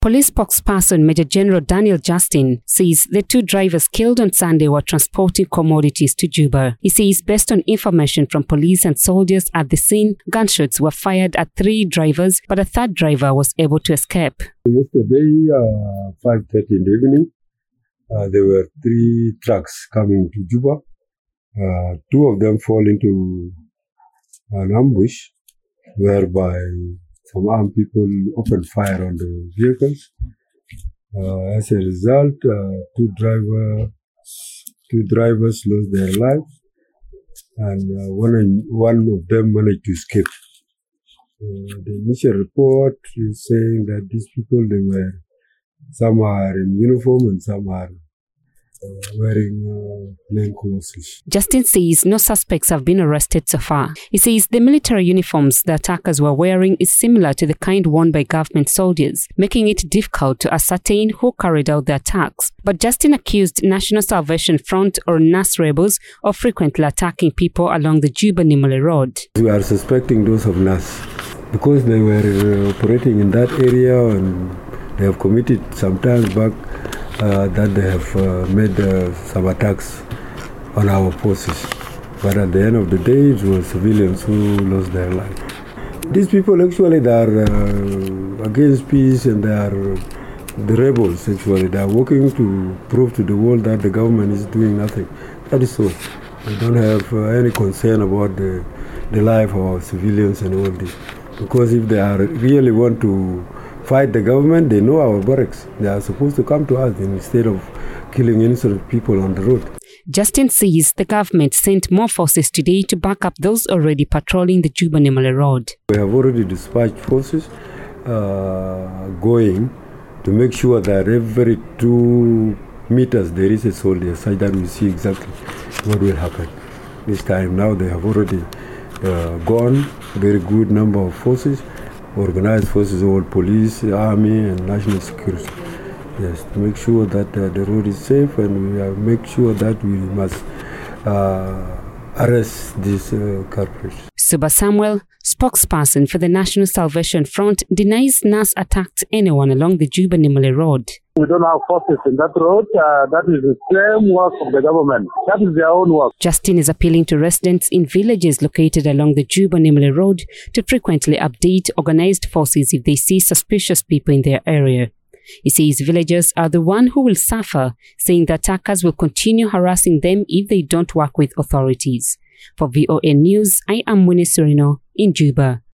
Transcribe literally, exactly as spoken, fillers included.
Police spokesperson Major General Daniel Justin says the two drivers killed on Sunday were transporting commodities to Juba. He says based on information from police and soldiers at the scene, gunshots were fired at three drivers, but a third driver was able to escape. Yesterday, uh, five thirty in the evening, uh, there were three trucks coming to Juba. Uh, two of them fall into an ambush, whereby some armed people opened fire on the vehicles. Uh, as a result, uh, two driver, two drivers lost their lives, and uh, one one of them managed to escape. Uh, the initial report is saying that these people, they were, some are in uniform and some are uh, wearing uh, plain clothes. Justin says no suspects have been arrested so far. He says the military uniforms the attackers were wearing is similar to the kind worn by government soldiers, making it difficult to ascertain who carried out the attacks. But Justin accused National Salvation Front or N A S rebels of frequently attacking people along the Juba-Nimule Road. We are suspecting those of N A S because they were uh, operating in that area, and they have committed some time back uh, that they have uh, made uh, some attacks on our forces. But at the end of the day, it was civilians who lost their life. These people actually, they are uh, against peace, and they are uh, the rebels actually. They are working to prove to the world that the government is doing nothing. That is so. They don't have uh, any concern about the, the life of our civilians and all this. Because if they are really want to fight the government, they know our barracks. They are supposed to come to us instead of killing innocent people on the road. Justin says the government sent more forces today to back up those already patrolling the Juba-Nimule Road. We have already dispatched forces uh, going to make sure that every two meters there is a soldier, such that we see exactly what will happen. This time now they have already uh, gone, very good number of forces, organized forces, all police, army and national security. Yes, to make sure that uh, the road is safe, and we uh, make sure that we must uh, arrest these uh, culprits. Suba Samuel, spokesperson for the National Salvation Front, denies N A S attacked anyone along the Juba-Nimule Road. We don't have forces in that road. Uh, that is the same work of the government. That is their own work. Justin is appealing to residents in villages located along the Juba-Nimule Road to frequently update organized forces if they see suspicious people in their area. He says villagers are the one who will suffer, saying the attackers will continue harassing them if they don't work with authorities. For V O A News, I am Winnie Surino in Juba.